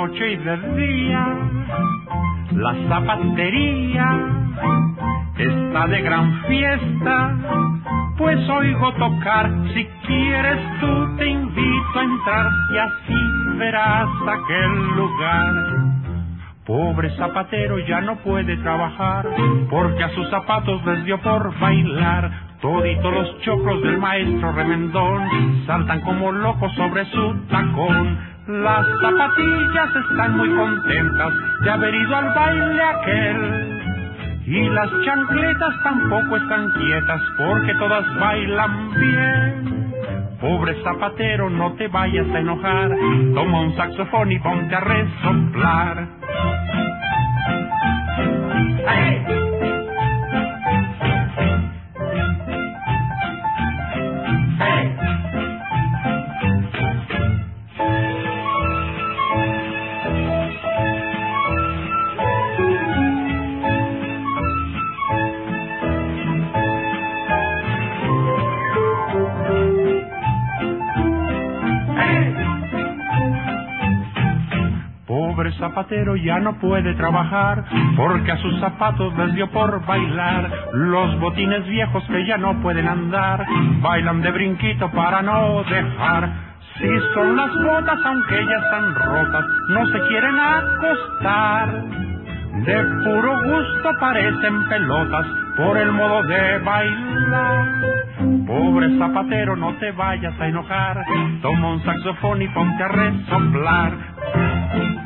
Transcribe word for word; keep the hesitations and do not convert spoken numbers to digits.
noche y de día. La zapatería está de gran fiesta, pues oigo tocar. Si quieres tú te invito a entrar y así verás aquel lugar. Pobre zapatero ya no puede trabajar, porque a sus zapatos les dio por bailar. Toditos los choclos del maestro remendón saltan como locos sobre su tacón. Las zapatillas están muy contentas de haber ido al baile aquel, y las chancletas tampoco están quietas porque todas bailan bien. Pobre zapatero, no te vayas a enojar, toma un saxofón y ponte a resoplar. ¡Hey! ¡Hey! Pobre zapatero ya no puede trabajar, porque a sus zapatos les dio por bailar. Los botines viejos que ya no pueden andar, bailan de brinquito para no dejar. Si son las botas, aunque ya están rotas, no se quieren acostar. De puro gusto parecen pelotas por el modo de bailar. Pobre zapatero, no te vayas a enojar, toma un saxofón y ponte a resoplar.